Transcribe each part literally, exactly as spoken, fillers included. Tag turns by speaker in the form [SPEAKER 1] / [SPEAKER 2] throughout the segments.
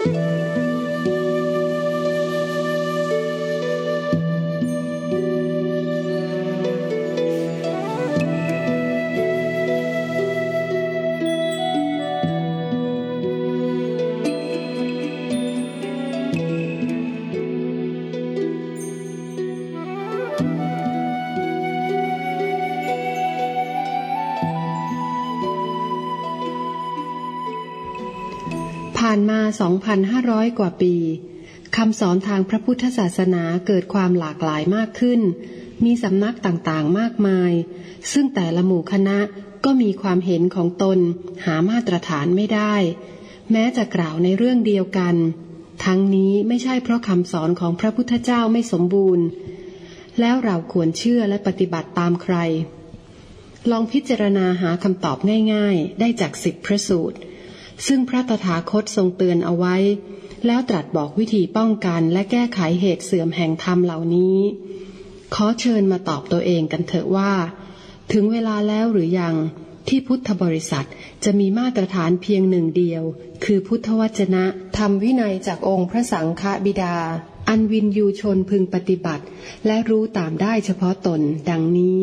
[SPEAKER 1] ผ่านมา สองพันห้าร้อย กว่าปีคำสอนทางพระพุทธศาสนาเกิดความหลากหลายมากขึ้นมีสำนักต่างๆมากมายซึ่งแต่ละหมู่คณะก็มีความเห็นของตนหามาตรฐานไม่ได้แม้จะกล่าวในเรื่องเดียวกันทั้งนี้ไม่ใช่เพราะคำสอนของพระพุทธเจ้าไม่สมบูรณ์แล้วเราควรเชื่อและปฏิบัติตามใครลองพิจารณาหาคำตอบง่ายๆได้จากสิบพระสูตรซึ่งพระตถาคตทรงเตือนเอาไว้แล้วตรัสบอกวิธีป้องกันและแก้ไขเหตุเสื่อมแห่งธรรมเหล่านี้ขอเชิญมาตอบตัวเองกันเถอะว่าถึงเวลาแล้วหรือยังที่พุทธบริษัทจะมีมาตรฐานเพียงหนึ่งเดียวคือพุทธวจนะธรรมวินัยจากองค์พระสังฆบิดาอันวินยูชนพึงปฏิบัติและรู้ตามได้เฉพาะตนดังนี้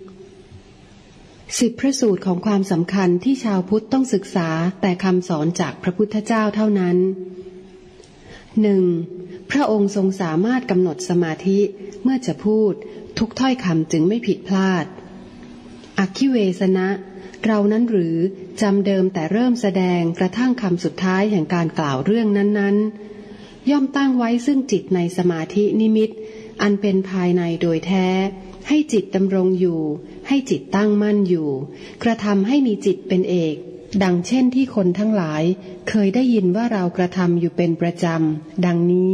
[SPEAKER 1] สิบพระสูตรของความสำคัญที่ชาวพุทธต้องศึกษาแต่คำสอนจากพระพุทธเจ้าเท่านั้น หนึ่ง. พระองค์ทรงสามารถกำหนดสมาธิเมื่อจะพูดทุกถ้อยคำจึงไม่ผิดพลาดอคิเวสนะเรานั้นหรือจำเดิมแต่เริ่มแสดงกระทั่งคำสุดท้ายแห่งการกล่าวเรื่องนั้นๆย่อมตั้งไว้ซึ่งจิตในสมาธินิมิตอันเป็นภายในโดยแท้ให้จิตดำรงอยู่ให้จิตตั้งมั่นอยู่กระทำให้มีจิตเป็นเอกดังเช่นที่คนทั้งหลายเคยได้ยินว่าเรากระทำอยู่เป็นประจำดังนี้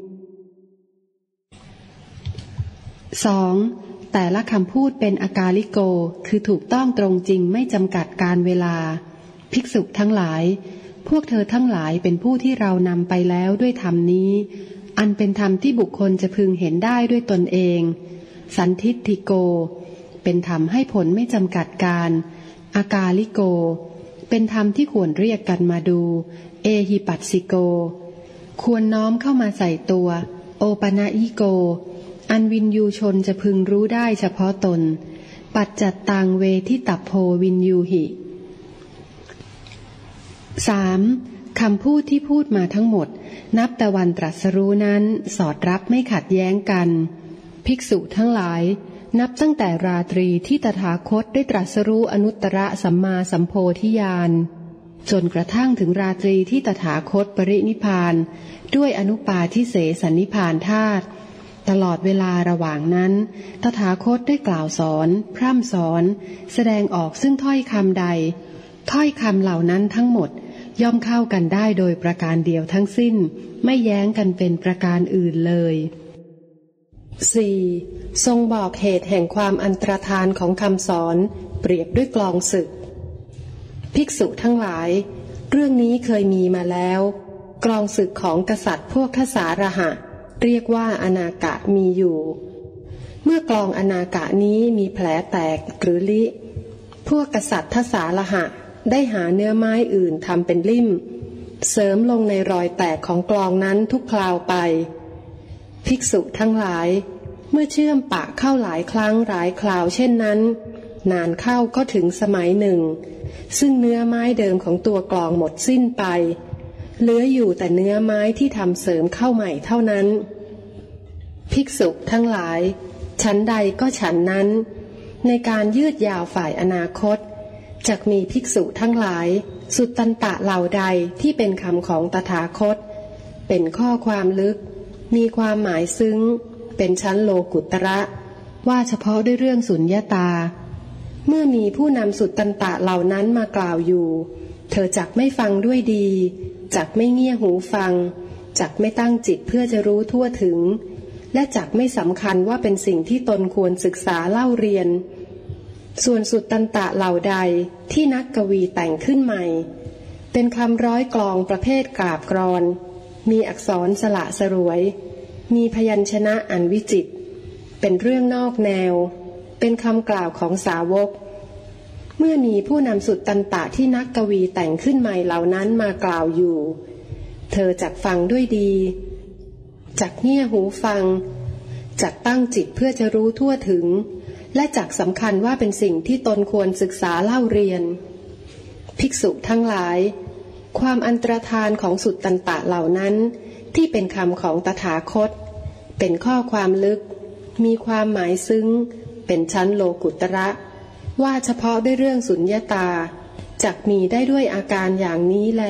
[SPEAKER 1] สอง. แต่ละคำพูดเป็นอากาลิโกคือถูกต้องตรงจริงไม่จำกัดการเวลาภิกษุทั้งหลายพวกเธอทั้งหลายเป็นผู้ที่เรานำไปแล้วด้วยธรรมนี้อันเป็นธรรมที่บุคคลจะพึงเห็นได้ด้วยตนเองสันทิฏฐิโกเป็นธรรมให้ผลไม่จำกัดการอากาลิโกเป็นธรรมที่ควรเรียกกันมาดูเอหิปัสสิโกควรน้อมเข้ามาใส่ตัวโอปนะยิโกอันวินยูชนจะพึงรู้ได้เฉพาะตนปัจจัตตังเวทิตัพโพวินยูหิ สาม. คำพูดที่พูดมาทั้งหมดนับแต่วันตรัสรู้นั้นสอดรับไม่ขัดแย้งกันภิกษุทั้งหลายนับตั้งแต่ราตรีที่ตถาคตได้ตรัสรู้อนุตตรสัมมาสัมโพธิญาณจนกระทั่งถึงราตรีที่ตถาคตปรินิพพานด้วยอนุปาทิเสสนิพพานธาตุตลอดเวลาระหว่างนั้นตถาคตได้กล่าวสอนพร่ำสอนแสดงออกซึ่งถ้อยคำใดถ้อยคำเหล่านั้นทั้งหมดย่อมเข้ากันได้โดยประการเดียวทั้งสิ้นไม่แย้งกันเป็นประการอื่นเลย สี่. ทรงบอกเหตุแห่งความอันตรธานของคำสอนเปรียบด้วยกลองศึกภิกษุทั้งหลายเรื่องนี้เคยมีมาแล้วกลองศึกของกษัตริย์พวกทสารหะเรียกว่าอนากะมีอยู่เมื่อกลองอนากะนี้มีแผลแตกหรือลิพวกกษัตริย์ทสารหะได้หาเนื้อไม้อื่นทำเป็นลิ่มเสริมลงในรอยแตกของกลองนั้นทุกคราวไปภิกษุทั้งหลายเมื่อเชื่อมปะเข้าหลายครั้งหลายคราวเช่นนั้นนานเข้าก็ถึงสมัยหนึ่งซึ่งเนื้อไม้เดิมของตัวกลองหมดสิ้นไปเหลืออยู่แต่เนื้อไม้ที่ทำเสริมเข้าใหม่เท่านั้นภิกษุทั้งหลายฉันใดก็ฉันนั้นในการยืดยาวฝ่ายอนาคตจักมีภิกษุทั้งหลายสุตตันตะเหล่าใดที่เป็นคำของตถาคตเป็นข้อความลึกมีความหมายซึ้งเป็นชั้นโลกุตระว่าเฉพาะด้วยเรื่องสุญญตาเมื่อมีผู้นำสุตตันตะเหล่านั้นมากล่าวอยู่เธอจักไม่ฟังด้วยดีจักไม่เงี่ยหูฟังจักไม่ตั้งจิตเพื่อจะรู้ทั่วถึงและจักไม่สำคัญว่าเป็นสิ่งที่ตนควรศึกษาเล่าเรียนส่วนสุตตันตะเหล่าใดที่นักกวีแต่งขึ้นใหม่เป็นคำร้อยกลองประเภทกราบกรอนมีอักษรสละสรวยมีพยัญชนะอันวิจิตรเป็นเรื่องนอกแนวเป็นคำกล่าวของสาวกเมื่อมีผู้นำสุตตันตะที่นักกวีแต่งขึ้นใหม่เหล่านั้นมากล่าวอยู่เธอจักฟังด้วยดีจักเงี่ยหูฟังจักตั้งจิตเพื่อจะรู้ทั่วถึงและจักสำคัญว่าเป็นสิ่งที่ตนควรศึกษาเล่าเรียนภิกษุทั้งหลายความอันตรธานของสุตตันตะเหล่านั้นที่เป็นคำของตถาคตเป็นข้อความลึกมีความหมายซึ้งเป็นชั้นโลกุตระว่าเฉพาะด้วยเรื่องสุญญตาจักมีได้ด้วยอาการอย่างนี้แล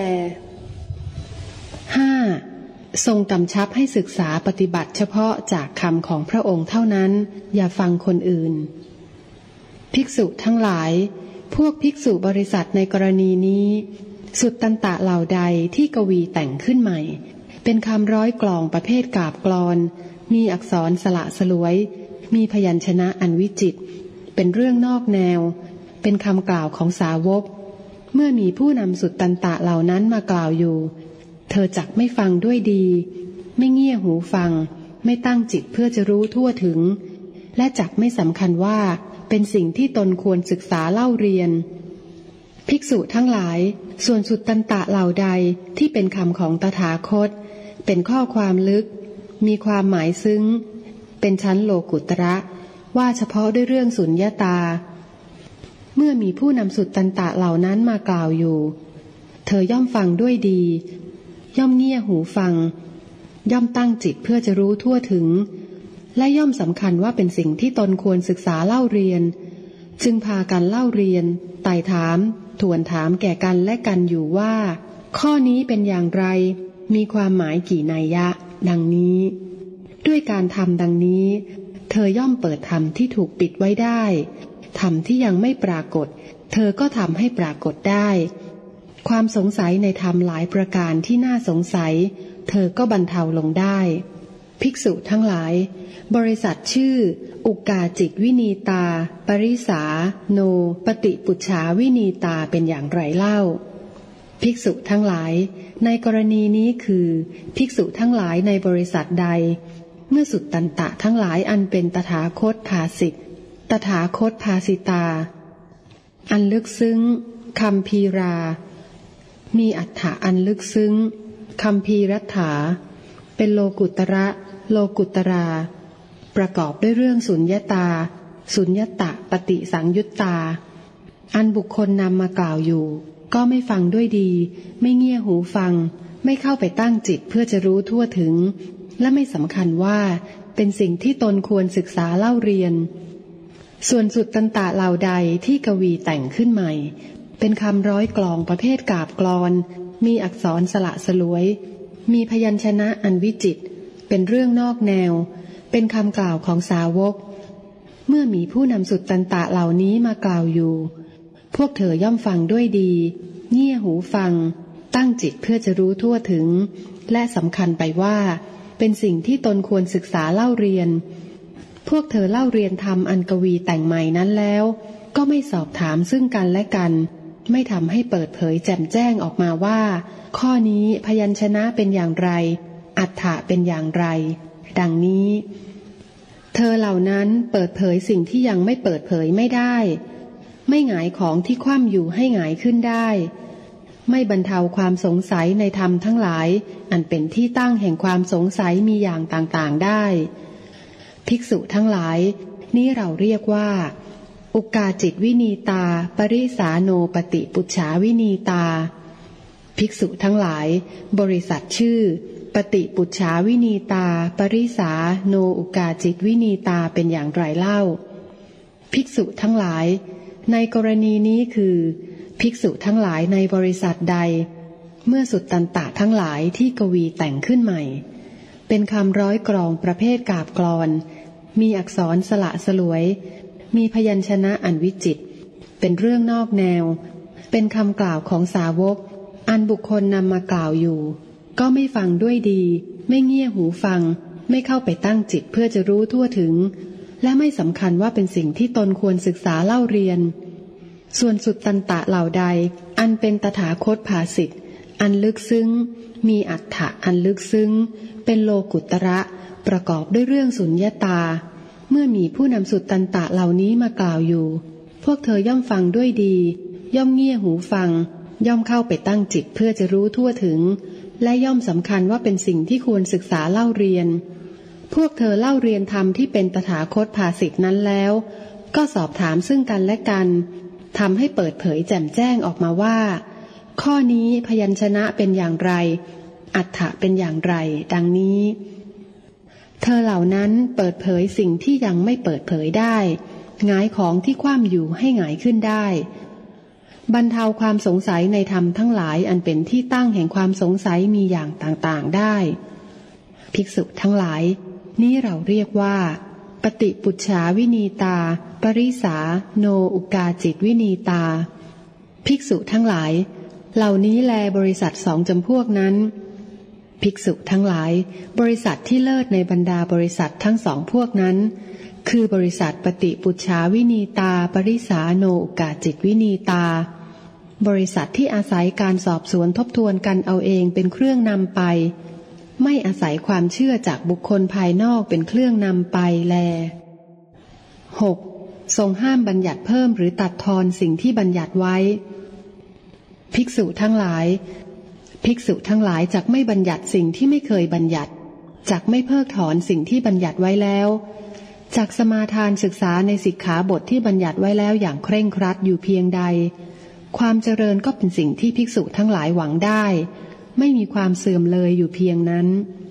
[SPEAKER 1] ห้า. ทรงกำชับให้ศึกษาปฏิบัติเฉพาะจากคำของพระองค์เท่านั้นอย่าฟังคนอื่นภิกษุทั้งหลายพวกภิกษุบริษัทในกรณีนี้สุตตันตะเหล่าใดที่กวีแต่งขึ้นใหม่เป็นคำร้อยกลองประเภทกาบกลอนมีอักษรสละสลวยมีพยัญชนะอันวิจิตรเป็นเรื่องนอกแนวเป็นคำกล่าวของสาวกเมื่อมีผู้นำสุตตันตะเหล่านั้นมากล่าวอยู่เธอจักไม่ฟังด้วยดีไม่เงี่ยหูฟังไม่ตั้งจิตเพื่อจะรู้ทั่วถึงและจักไม่สำคัญว่าเป็นสิ่งที่ตนควรศึกษาเล่าเรียนภิกษุทั้งหลายส่วนสุตตันตะเหล่าใดที่เป็นคำของตถาคตเป็นข้อความลึกมีความหมายซึ้งเป็นชั้นโลกุตระว่าเฉพาะด้วยเรื่องสุญญตาเมื่อมีผู้นำสุตตันตะเหล่านั้นมากล่าวอยู่เธอย่อมฟังด้วยดีย่อมเงี่ยหูฟังย่อมตั้งจิตเพื่อจะรู้ทั่วถึงและย่อมสำคัญว่าเป็นสิ่งที่ตนควรศึกษาเล่าเรียนจึงพากันเล่าเรียนไต่ถามทวนถามแก่กันและกันอยู่ว่าข้อนี้เป็นอย่างไรมีความหมายกี่นัยยะดังนี้ด้วยการทำดังนี้เธอย่อมเปิดธรรมที่ถูกปิดไว้ได้ธรรมที่ยังไม่ปรากฏเธอก็ทำให้ปรากฏได้ความสงสัยในธรรมหลายประการที่น่าสงสัยเธอก็บรรเทาลงได้ภิกษุทั้งหลายบริษัทชื่ออุกาจิตวินีตาปริสาโนปฏิปุจฉาวินีตาเป็นอย่างไรเล่าภิกษุทั้งหลายในกรณีนี้คือภิกษุทั้งหลายในบริษัทใดเมื่อสุตตันตะทั้งหลายอันเป็นตถาคตภาสิตตถาคตภาสิตาอันลึกซึ้งคัมภีรามีอรรถะอันลึกซึ้งคัมภีรัตถาเป็นโลกุตระโลกุตราประกอบด้วยเรื่องสุญญตาสุญญตะปฏิสังยุตตาอันบุคคลนำมากล่าวอยู่ก็ไม่ฟังด้วยดีไม่เงี่ยหูฟังไม่เข้าไปตั้งจิตเพื่อจะรู้ทั่วถึงและไม่สำคัญว่าเป็นสิ่งที่ตนควรศึกษาเล่าเรียนส่วนสุตตันตะเหล่าใดที่กวีแต่งขึ้นใหม่เป็นคำร้อยกลองประเภทกาบกลอนมีอักษรสละสลวยมีพยัญชนะอันวิจิตรเป็นเรื่องนอกแนวเป็นคำกล่าวของสาวกเมื่อมีผู้นำสุตตันตะเหล่านี้มากล่าวอยู่พวกเธอย่อมฟังด้วยดีเงี่ยหูฟังตั้งจิตเพื่อจะรู้ทั่วถึงและสำคัญไปว่าเป็นสิ่งที่ตนควรศึกษาเล่าเรียนพวกเธอเล่าเรียนธรรมอันกวีแต่งใหม่นั้นแล้วก็ไม่สอบถามซึ่งกันและกันไม่ทำให้เปิดเผยแจ่มแจ้งออกมาว่าข้อนี้พยัญชนะเป็นอย่างไรอรรถะเป็นอย่างไรดังนี้เธอเหล่านั้นเปิดเผยสิ่งที่ยังไม่เปิดเผยไม่ได้ไม่หงายของที่คว่ำอยู่ให้หงายขึ้นได้ไม่บรรเทาความสงสัยในธรรมทั้งหลายอันเป็นที่ตั้งแห่งความสงสัยมีอย่างต่างๆได้ภิกษุทั้งหลายนี้เราเรียกว่าอุกาจิตวินีตาปริสาโนปฏิปุจฉาวินีตาภิกษุทั้งหลายบริษัทชื่อปฏิปุจฉาวินีตาปริสาโนอุกาจิตวินีตาเป็นอย่างไรเล่าภิกษุทั้งหลายในกรณีนี้คือภิกษุทั้งหลายในบริษัทใดเมื่อสุตตันตะทั้งหลายที่กวีแต่งขึ้นใหม่เป็นคำร้อยกลองประเภทกาบกลอนมีอักษรสละสลวยมีพยัญชนะอันวิจิตรเป็นเรื่องนอกแนวเป็นคำกล่าวของสาวกอันบุคคลนำมากล่าวอยู่ก็ไม่ฟังด้วยดีไม่เงี่ยหูฟังไม่เข้าไปตั้งจิตเพื่อจะรู้ทั่วถึงและไม่สำคัญว่าเป็นสิ่งที่ตนควรศึกษาเล่าเรียนส่วนสุตตันตะเหล่าใดอันเป็นตถาคตภาสิทธิ์อันลึกซึ้งมีอรรถะอันลึกซึ้งเป็นโลกุตระประกอบด้วยเรื่องสุญญตาเมื่อมีผู้นำสุตตันตะเหล่านี้มากล่าวอยู่พวกเธอย่อมฟังด้วยดีย่อมเงี่ยหูฟังย่อมเข้าไปตั้งจิตเพื่อจะรู้ทั่วถึงและย่อมสำคัญว่าเป็นสิ่งที่ควรศึกษาเล่าเรียนพวกเธอเล่าเรียนธรรมที่เป็นตถาคตภาสิทธินั้นแล้วก็สอบถามซึ่งกันและกันทำให้เปิดเผยแจ่มแจ้งออกมาว่าข้อนี้พยัญชนะเป็นอย่างไรอรรถะเป็นอย่างไรดังนี้เธอเหล่านั้นเปิดเผยสิ่งที่ยังไม่เปิดเผยได้หงายของที่คว่ำอยู่ให้หงายขึ้นได้บรรเทาความสงสัยในธรรมทั้งหลายอันเป็นที่ตั้งแห่งความสงสัยมีอย่างต่างๆได้ภิกษุทั้งหลายนี้เราเรียกว่าปฏิปุจฉาวินีตาปริสาโนอุกาจิตวินีตาภิกษุทั้งหลายเหล่านี้แลบริษัทสองจำพวกนั้นภิกษุทั้งหลายบริษัทที่เลิศในบรรดาบริษัททั้งสองพวกนั้นคือบริษัทปฏิปุจฉาวินีตาปริสาโนอุกาจิตวินีตาบริษัทที่อาศัยการสอบสวนทบทวนกันเอาเองเป็นเครื่องนำไปไม่อาศัยความเชื่อจากบุคคลภายนอกเป็นเครื่องนำไปแล หก. ทรงห้ามบัญญัติเพิ่มหรือตัดทอนสิ่งที่บัญญัติไว้ภิกษุทั้งหลายภิกษุทั้งหลายจักไม่บัญญัติสิ่งที่ไม่เคยบัญญัติจักไม่เพิกถอนสิ่งที่บัญญัติไว้แล้วจักสมาทานศึกษาในสิกขาบทที่บัญญัติไว้แล้วอย่างเคร่งครัดอยู่เพียงใดความเจริญก็เป็นสิ่งที่ภิกษุทั้งหลายหวังได้ไม่มีความเสื่อมเลยอยู่เพียงนั้น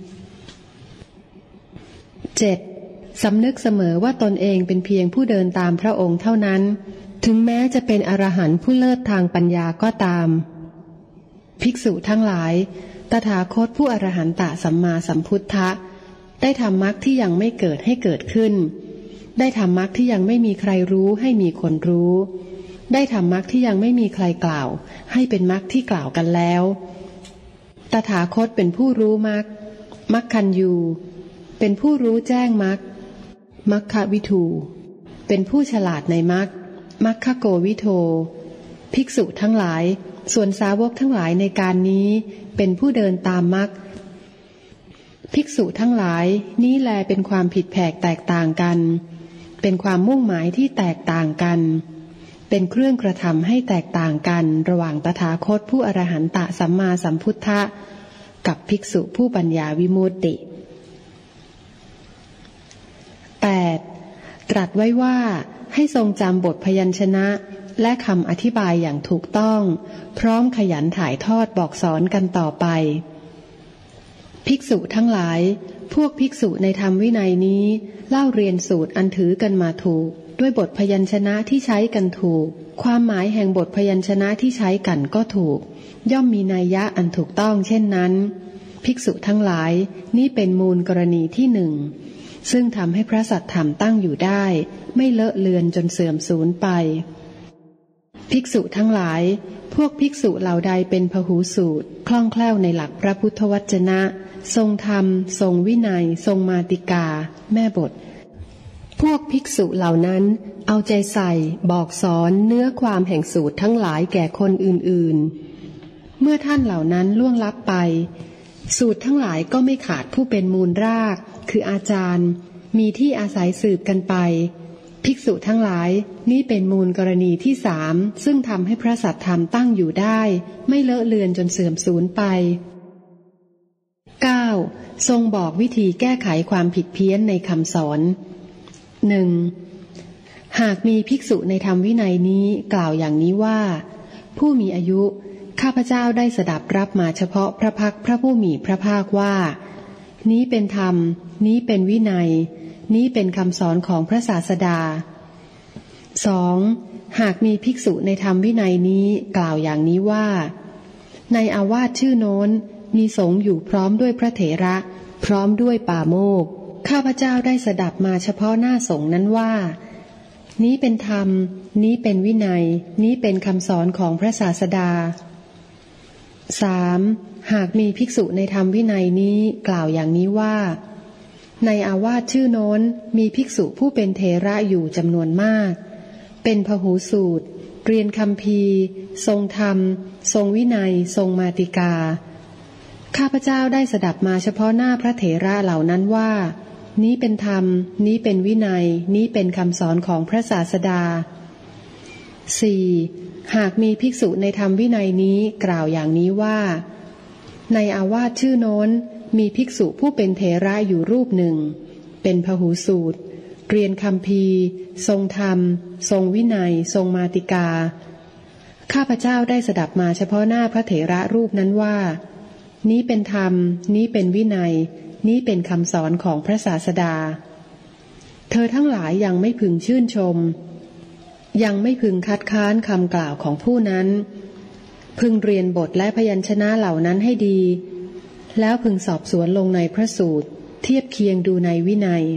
[SPEAKER 1] เจ็ด. สำนึกเสมอว่าตนเองเป็นเพียงผู้เดินตามพระองค์เท่านั้นถึงแม้จะเป็นอรหันต์ผู้เลิศทางปัญญาก็ตามภิกษุทั้งหลายตถาคตผู้อรหันตสัมมาสัมพุทธะได้ทำมรรคที่ยังไม่เกิดให้เกิดขึ้นได้ทำมรรคที่ยังไม่มีใครรู้ให้มีคนรู้ได้ทำมรรคที่ยังไม่มีใครกล่าวให้เป็นมรรคที่กล่าวกันแล้วตถาคตเป็นผู้รู้มรรคมรรคคันยูเป็นผู้รู้แจ้งมรรคมรรควิทูเป็นผู้ฉลาดในมรรคมรรคโกวิโทภิกษุทั้งหลายส่วนสาวกทั้งหลายในการนี้เป็นผู้เดินตามมรรคภิกษุทั้งหลายนี้แลเป็นความผิดแผกแตกต่างกันเป็นความมุ่งหมายที่แตกต่างกันเป็นเครื่องกระทำให้แตกต่างกันระหว่างตถาคตผู้อรหันตสัมมาสัมพุทธะกับภิกษุผู้ปัญญาวิมุตติ แปด. ตรัสไว้ว่าให้ทรงจำบทพยัญชนะและคำอธิบายอย่างถูกต้องพร้อมขยันถ่ายทอดบอกสอนกันต่อไปภิกษุทั้งหลายพวกภิกษุในธรรมวินัยนี้เล่าเรียนสูตรอันถือกันมาถูกด้วยบทพยัญชนะที่ใช้กันถูกความหมายแห่งบทพยัญชนะที่ใช้กันก็ถูกย่อมมีนัยยะอันถูกต้องเช่นนั้นภิกษุทั้งหลายนี้เป็นมูลกรณีที่หนึ่งซึ่งทำให้พระสัทธรรมตั้งอยู่ได้ไม่เลอะเลือนจนเสื่อมสูญไปภิกษุทั้งหลายพวกภิกษุเหล่าใดเป็นพหูสูตรคล่องแคล่วในหลักพระพุทธวจนะทรงธรรมทรงวินัยทรงมาติกาแม่บทพวกภิกษุเหล่านั้นเอาใจใส่บอกสอนเนื้อความแห่งสูตรทั้งหลายแก่คนอื่นๆเมื่อท่านเหล่านั้นล่วงลับไปสูตรทั้งหลายก็ไม่ขาดผู้เป็นมูลรากคืออาจารย์มีที่อาศัยสืบกันไปภิกษุทั้งหลายนี่เป็นมูลกรณีที่สามซึ่งทำให้พระสัทธรรมตั้งอยู่ได้ไม่เลอะเลือนจนเสื่อมสูญไป เก้า. ทรงบอกวิธีแก้ไขความผิดเพี้ยนในคำสอน หนึ่ง. หากมีภิกษุในธรรมวินัยนี้กล่าวอย่างนี้ว่าผู้มีอายุข้าพเจ้าได้สดับรับมาเฉพาะพระพักพระผู้มีพระภาคว่านี้เป็นธรรมนี้เป็นวินัยนี้เป็นคำสอนของพระศาสดา สอง. หากมีภิกษุในธรรมวินัยนี้กล่าวอย่างนี้ว่าในอาวาสชื่อโน้นมีสงฆ์อยู่พร้อมด้วยพระเถระพร้อมด้วยปาโมกข์ข้าพเจ้าได้สดับมาเฉพาะหน้าสงฆ์นั้นว่านี้เป็นธรรมนี้เป็นวินัยนี้เป็นคำสอนของพระศาสดา สาม. หากมีภิกษุในธรรมวินัยนี้กล่าวอย่างนี้ว่าในอาวาสชื่อโน้นมีภิกษุผู้เป็นเถระอยู่จำนวนมากเป็นพหูสูตรเรียนคัมภีร์ทรงธรรมทรงวินัยทรงมาติกาข้าพเจ้าได้สดับมาเฉพาะหน้าพระเถระเหล่านั้นว่านี้เป็นธรรมนี้เป็นวินัยนี้เป็นคำสอนของพระศาสดา สี่. หากมีภิกษุในธรรมวินัยนี้กล่าวอย่างนี้ว่าในอาวาสชื่อโน้นมีภิกษุผู้เป็นเถระอยู่รูปหนึ่งเป็นพหูสูตรเรียนคัมภีร์ทรงธรรมทรงวินัยทรงมาติกาข้าพเจ้าได้สดับมาเฉพาะหน้าพระเถระรูปนั้นว่านี้เป็นธรรมนี้เป็นวินัยนี้เป็นคำสอนของพระศาสดาเธอทั้งหลายยังไม่พึงชื่นชมยังไม่พึงคัดค้านคำกล่าวของผู้นั้นพึงเรียนบทและพยัญชนะเหล่านั้นให้ดีแล้วพึงสอบสวนลงในพระสูตรเทียบเคียงดูในวินัย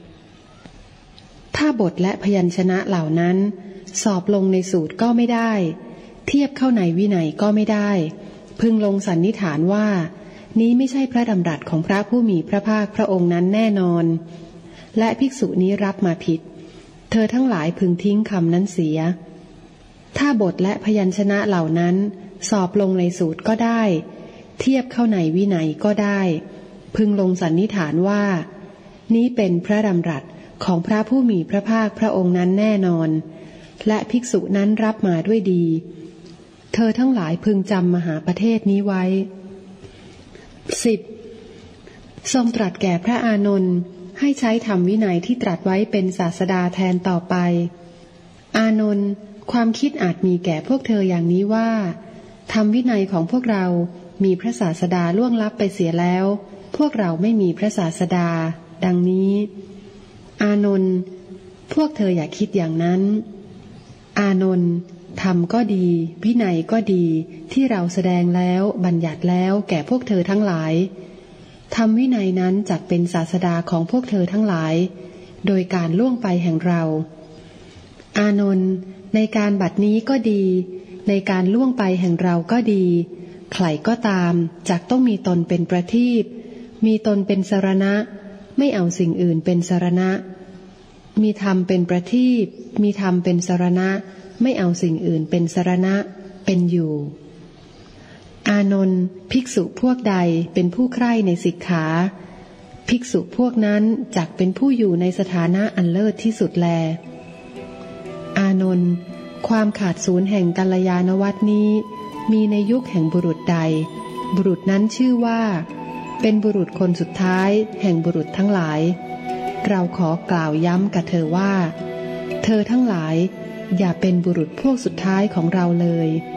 [SPEAKER 1] ถ้าบทและพยัญชนะเหล่านั้นสอบลงในสูตรก็ไม่ได้เทียบเข้าในวินัยก็ไม่ได้พึงลงสันนิษฐานว่านี้ไม่ใช่พระดำรัสของพระผู้มีพระภาคพระองค์นั้นแน่นอนและภิกษุนี้รับมาผิดเธอทั้งหลายพึงทิ้งคำนั้นเสียถ้าบทและพยัญชนะเหล่านั้นสอบลงในสูตรก็ได้เทียบเข้าในวินัยก็ได้พึงลงสันนิษฐานว่านี้เป็นพระดำรัสของพระผู้มีพระภาคพระองค์นั้นแน่นอนและภิกษุนั้นรับมาด้วยดีเธอทั้งหลายพึงจำมหาประเทศนี้ไว้สิบทรงตรัสแก่พระอานนท์ให้ใช้ธรรมวินัยที่ตรัสไว้เป็นศาสดาแทนต่อไปอานนท์ความคิดอาจมีแก่พวกเธออย่างนี้ว่าธรรมวินัยของพวกเรามีพระศาสดาล่วงลับไปเสียแล้วพวกเราไม่มีพระศาสดาดังนี้อานนท์พวกเธออย่าคิดอย่างนั้นอานนท์ธรรมก็ดีวินัยก็ดีที่เราแสดงแล้วบัญญัติแล้วแก่พวกเธอทั้งหลายธรรมวินัยนั้นจักเป็นศาสดาของพวกเธอทั้งหลายโดยการล่วงไปแห่งเราอานนท์ในการบัดนี้ก็ดีในการล่วงไปแห่งเราก็ดีใครก็ตามจักต้องมีตนเป็นประทีปมีตนเป็นสรณะไม่เอาสิ่งอื่นเป็นสรณะมีธรรมเป็นประทีปมีธรรมเป็นสรณะไม่เอาสิ่งอื่นเป็นสรณะเป็นอยู่อานนท์ภิกษุพวกใดเป็นผู้ใคร่ในสิกขาภิกษุพวกนั้นจักเป็นผู้อยู่ในสถานะอันเลิศที่สุดแลอานนท์ความขาดศูนย์แห่งกัลยาณวัตรนี้มีในยุคแห่งบุรุษใดบุรุษนั้นชื่อว่าเป็นบุรุษคนสุดท้ายแห่งบุรุษทั้งหลายเราขอกล่าวย้ำกับเธอว่าเธอทั้งหลายอย่าเป็นบุรุษพวกสุดท้ายของเราเลย